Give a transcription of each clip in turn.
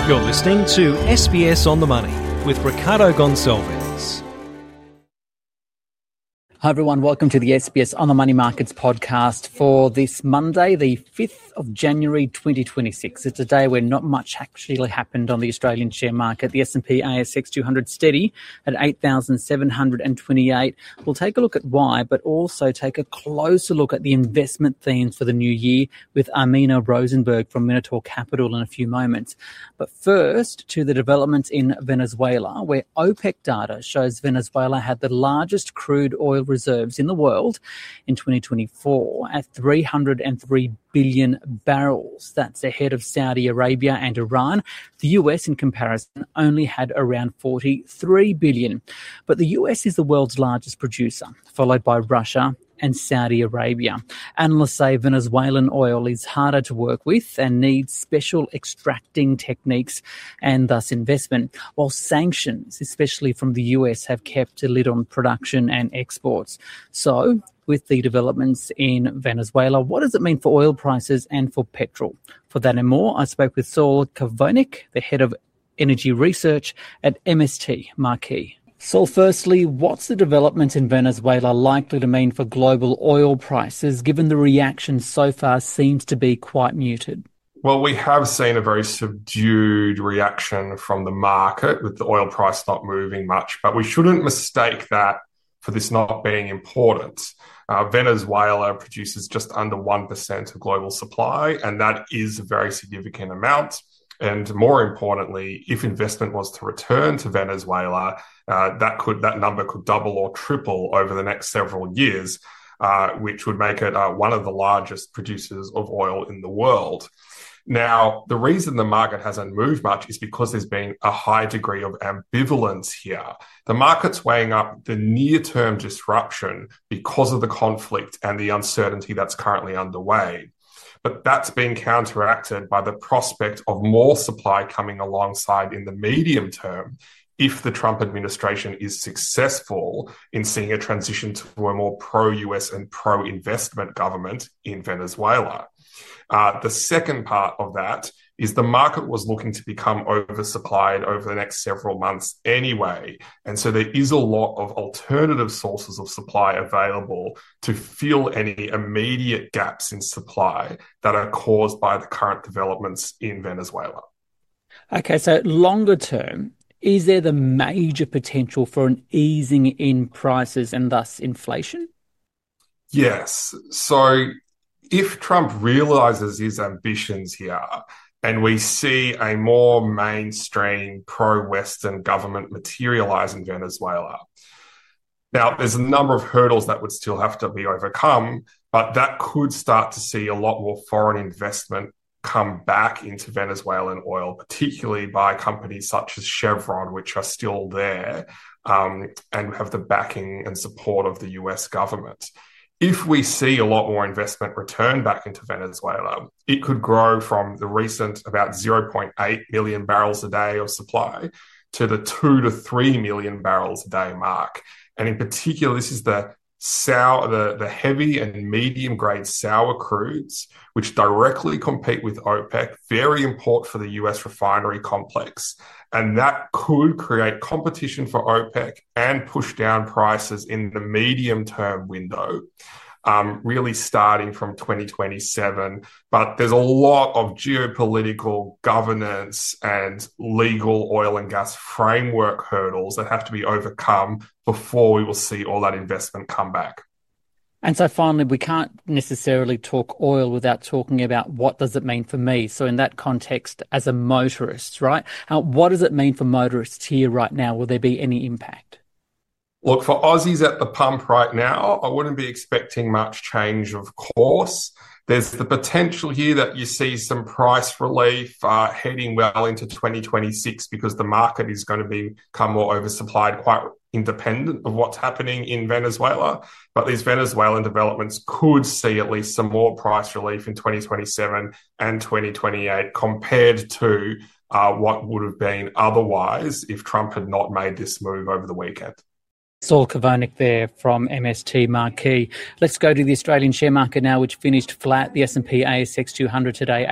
You're listening to SBS On The Money with Ricardo Gonçalves. Hi everyone, welcome to the SBS On The Money Markets podcast for this Monday, the 5th of January 2026. It's a day where not much actually happened on the Australian share market. The S&P ASX 200 steady at 8,728. We'll take a look at why, but also take a closer look at the investment themes for the new year with Armina Rosenberg from Minotaur Capital in a few moments. But first, to the developments in Venezuela, where OPEC data shows Venezuela had the largest crude oil reserves in the world in 2024 at 303 billion barrels. That's ahead of Saudi Arabia and Iran. The US, in comparison, only had around 43 billion. But the US is the world's largest producer, followed by Russia and Saudi Arabia. Analysts say Venezuelan oil is harder to work with and needs special extracting techniques and thus investment, while sanctions, especially from the US, have kept a lid on production and exports. So, with the developments in Venezuela, what does it mean for oil prices and for petrol? For that and more, I spoke with Saul Kavonik, the head of energy research at MST Marquee. So firstly, what's the development in Venezuela likely to mean for global oil prices, given the reaction so far seems to be quite muted? Well, we have seen a very subdued reaction from the market with the oil price not moving much, but we shouldn't mistake that for this not being important. Venezuela produces just under 1% of global supply, and that is a very significant amount. And more importantly, if investment was to return to Venezuela, that number could double or triple over the next several years, which would make it one of the largest producers of oil in the world. Now, the reason the market hasn't moved much is because there's been a high degree of ambivalence here. The market's weighing up the near-term disruption because of the conflict and the uncertainty that's currently underway. But that's been counteracted by the prospect of more supply coming alongside in the medium term if the Trump administration is successful in seeing a transition to a more pro-US and pro-investment government in Venezuela. The second part of that is the market was looking to become oversupplied over the next several months anyway. And so there is a lot of alternative sources of supply available to fill any immediate gaps in supply that are caused by the current developments in Venezuela. Okay, so longer term, is there the major potential for an easing in prices and thus inflation? Yes. So if Trump realizes his ambitions here, and we see a more mainstream pro-Western government materialize in Venezuela. Now, there's a number of hurdles that would still have to be overcome, but that could start to see a lot more foreign investment come back into Venezuelan oil, particularly by companies such as Chevron, which are still there and have the backing and support of the US government. If we see a lot more investment return back into Venezuela, it could grow from the recent about 0.8 million barrels a day of supply to the 2 to 3 million barrels a day mark. And in particular, this is the heavy and medium grade sour crudes, which directly compete with OPEC, very important for the US refinery complex. And that could create competition for OPEC and push down prices in the medium term window, really starting from 2027. But there's a lot of geopolitical governance and legal oil and gas framework hurdles that have to be overcome before we will see all that investment come back. And so finally, we can't necessarily talk oil without talking about what does it mean for me. So in that context, as a motorist, right? What does it mean for motorists here right now? Will there be any impact? Look, for Aussies at the pump right now, I wouldn't be expecting much change, of course. There's the potential here that you see some price relief heading well into 2026 because the market is going to become more oversupplied, quite independent of what's happening in Venezuela. But these Venezuelan developments could see at least some more price relief in 2027 and 2028 compared to what would have been otherwise if Trump had not made this move over the weekend. Saul Kavonik there from MST Marquee. Let's go to the Australian share market now, which finished flat. The S&P ASX 200 today,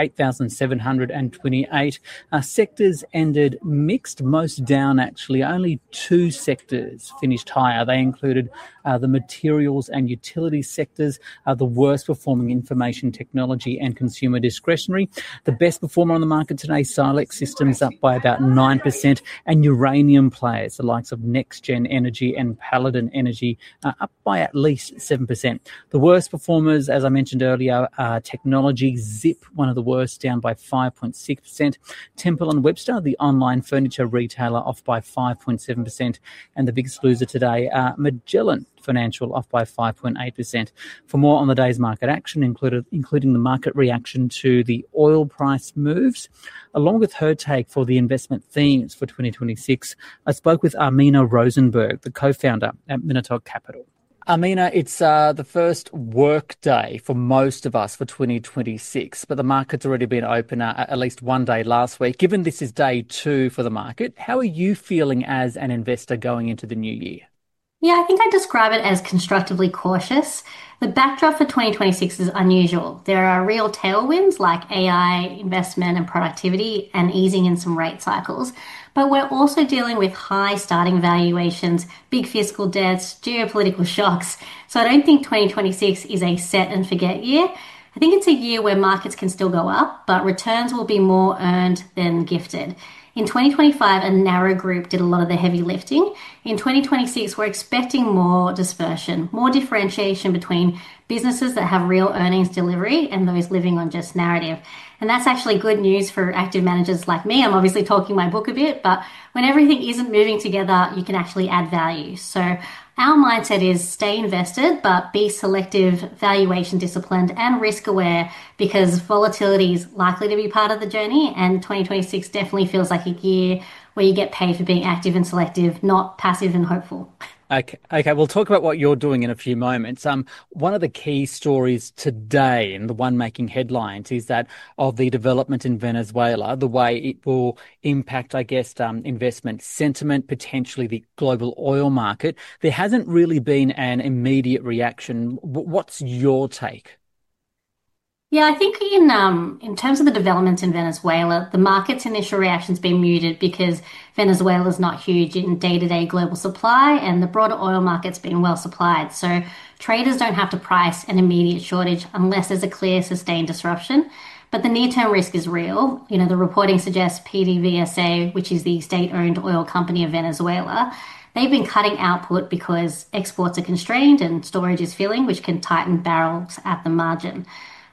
8,728. Sectors ended mixed, most down actually. Only two sectors finished higher. They included the materials and utilities sectors, the worst performing information technology and consumer discretionary. The best performer on the market today, Silex Systems, up by about 9%, and uranium players, the likes of NextGen Energy and Paladin Energy, up by at least 7%. The worst performers, as I mentioned earlier, are technology. Zip, one of the worst, down by 5.6%. Temple & Webster, the online furniture retailer, off by 5.7%. And the biggest loser today, Magellan Financial, off by 5.8%. For more on the day's market action, including the market reaction to the oil price moves, along with her take for the investment themes for 2026, I spoke with Armina Rosenberg, the co-founder at Minotaur Capital. Armina, it's the first work day for most of us for 2026, but the market's already been open at least one day last week. Given this is day two for the market, how are you feeling as an investor going into the new year? Yeah, I think I describe it as constructively cautious. The backdrop for 2026 is unusual. There are real tailwinds like AI, investment and productivity, and easing in some rate cycles. But we're also dealing with high starting valuations, big fiscal debts, geopolitical shocks. So I don't think 2026 is a set and forget year. I think it's a year where markets can still go up, but returns will be more earned than gifted. In 2025, a narrow group did a lot of the heavy lifting. In 2026, we're expecting more dispersion, more differentiation between businesses that have real earnings delivery and those living on just narrative. And that's actually good news for active managers like me. I'm obviously talking my book a bit, but when everything isn't moving together, you can actually add value. So our mindset is stay invested, but be selective, valuation disciplined, and risk aware, because volatility is likely to be part of the journey. And 2026 definitely feels like a year where you get paid for being active and selective, not passive and hopeful. Okay. We'll talk about what you're doing in a few moments. One of the key stories today, and the one making headlines, is that of the development in Venezuela, the way it will impact, I guess, investment sentiment, potentially the global oil market. There hasn't really been an immediate reaction. What's your take? Yeah, I think in terms of the developments in Venezuela, the market's initial reaction's been muted because Venezuela's not huge in day-to-day global supply, and the broader oil market's been well supplied. So traders don't have to price an immediate shortage unless there's a clear sustained disruption. But the near-term risk is real. You know, the reporting suggests PDVSA, which is the state-owned oil company of Venezuela, they've been cutting output because exports are constrained and storage is filling, which can tighten barrels at the margin.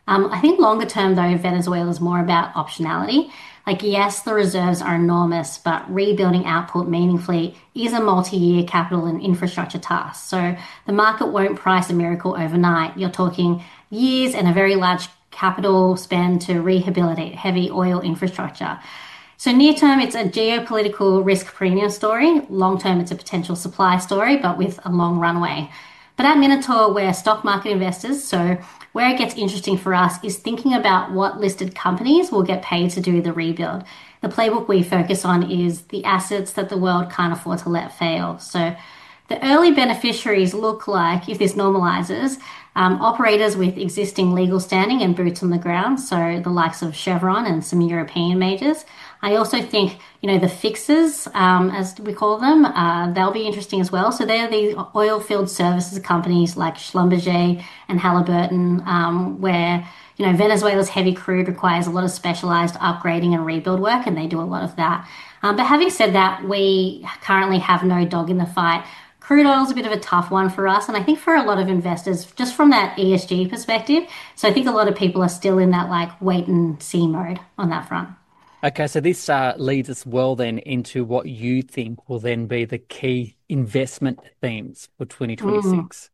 I think longer term, though, Venezuela is more about optionality. Like, yes, the reserves are enormous, but rebuilding output meaningfully is a multi-year capital and infrastructure task. So the market won't price a miracle overnight. You're talking years and a very large capital spend to rehabilitate heavy oil infrastructure. So near term, it's a geopolitical risk premium story. Long term, it's a potential supply story, but with a long runway. But at Minotaur, we're stock market investors, so where it gets interesting for us is thinking about what listed companies will get paid to do the rebuild. The playbook we focus on is the assets that the world can't afford to let fail. So the early beneficiaries look like, if this normalizes, operators with existing legal standing and boots on the ground, so the likes of Chevron and some European majors. I also think, the fixers, as we call them, they'll be interesting as well. So they're the oil field services companies like Schlumberger and Halliburton, where, Venezuela's heavy crude requires a lot of specialized upgrading and rebuild work, and they do a lot of that. But having said that, we currently have no dog in the fight. Crude oil is a bit of a tough one for us, and I think for a lot of investors, just from that ESG perspective. So I think a lot of people are still in that wait and see mode on that front. Okay, so this leads us well then into what you think will then be the key investment themes for 2026.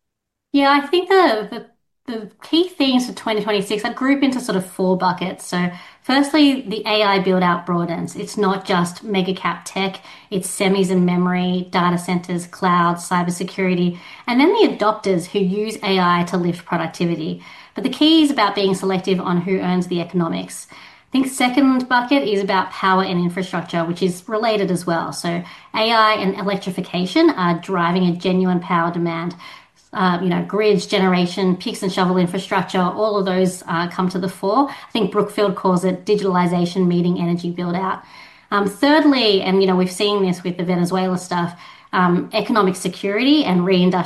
Yeah, I think the key themes for 2026 I group into sort of four buckets. So firstly, the AI build-out broadens. It's not just mega cap tech, it's semis and memory, data centers, cloud, cybersecurity, and then the adopters who use AI to lift productivity. But the key is about being selective on who earns the economics. I think second bucket is about power and infrastructure, which is related as well. So AI and electrification are driving a genuine power demand. Grids, generation, picks and shovel infrastructure, all of those come to the fore. I think Brookfield calls it digitalization meeting energy build out. Thirdly, and we've seen this with the Venezuela stuff, economic security and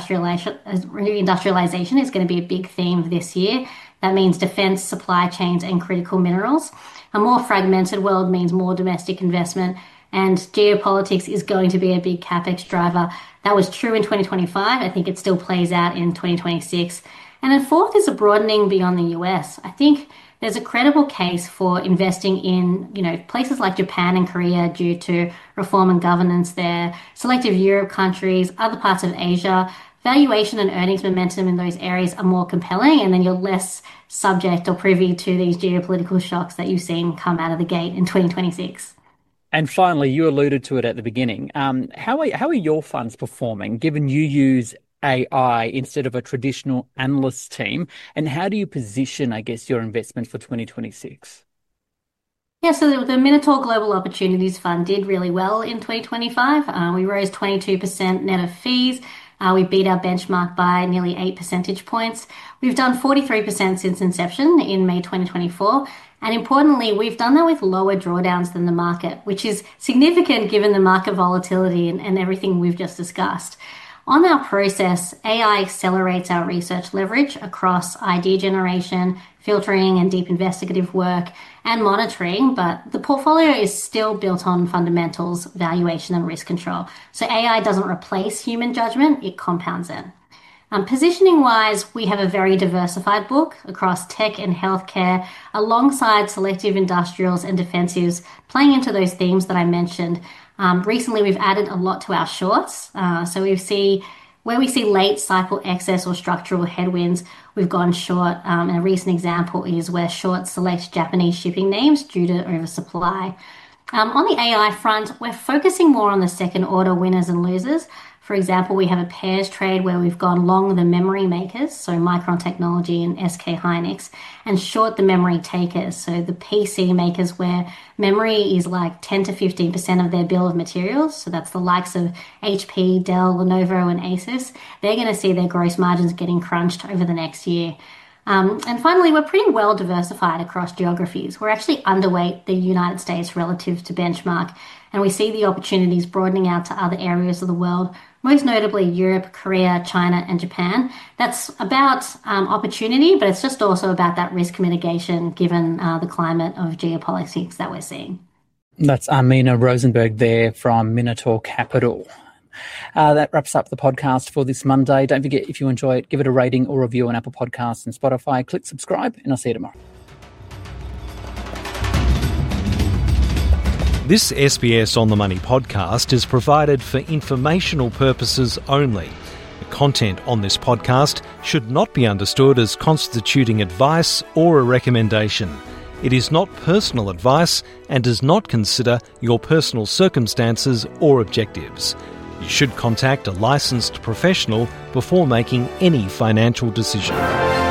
reindustrialization is going to be a big theme this year. That means defense, supply chains, and critical minerals. A more fragmented world means more domestic investment, and geopolitics is going to be a big capex driver. That was true in 2025. I think it still plays out in 2026. And then fourth is a broadening beyond the US. I think there's a credible case for investing in, places like Japan and Korea due to reform and governance there, selective Europe countries, other parts of Asia. Valuation and earnings momentum in those areas are more compelling, and then you're less subject or privy to these geopolitical shocks that you've seen come out of the gate in 2026. And finally, you alluded to it at the beginning. How are your funds performing, given you use AI instead of a traditional analyst team? And how do you position, I guess, your investment for 2026? Yeah, so the Minotaur Global Opportunities Fund did really well in 2025. We rose 22% net of fees. We beat our benchmark by nearly 8 percentage points. We've done 43% since inception in May 2024. And importantly, we've done that with lower drawdowns than the market, which is significant given the market volatility and everything we've just discussed. On our process, AI accelerates our research leverage across idea generation, filtering and deep investigative work, and monitoring, but the portfolio is still built on fundamentals, valuation, and risk control. So AI doesn't replace human judgment, it compounds it. Positioning-wise, we have a very diversified book across tech and healthcare, alongside selective industrials and defensives, playing into those themes that I mentioned. Recently, we've added a lot to our shorts. So where we see late cycle excess or structural headwinds, we've gone short. And a recent example is where shorts select Japanese shipping names due to oversupply. On the AI front, we're focusing more on the second order winners and losers. For example, we have a pairs trade where we've gone long the memory makers, so Micron Technology and SK Hynix, and short the memory takers, so the PC makers where memory is like 10 to 15% of their bill of materials. So that's the likes of HP, Dell, Lenovo, and Asus. They're going to see their gross margins getting crunched over the next year. And finally, we're pretty well diversified across geographies. We're actually underweight the United States relative to benchmark, and we see the opportunities broadening out to other areas of the world, most notably Europe, Korea, China, and Japan. That's about opportunity, but it's just also about that risk mitigation given the climate of geopolitics that we're seeing. That's Amina Rosenberg there from Minotaur Capital. That wraps up the podcast for this Monday. Don't forget, if you enjoy it, give it a rating or review on Apple Podcasts and Spotify. Click subscribe, and I'll see you tomorrow. This SBS On The Money podcast is provided for informational purposes only. The content on this podcast should not be understood as constituting advice or a recommendation. It is not personal advice and does not consider your personal circumstances or objectives. You should contact a licensed professional before making any financial decision.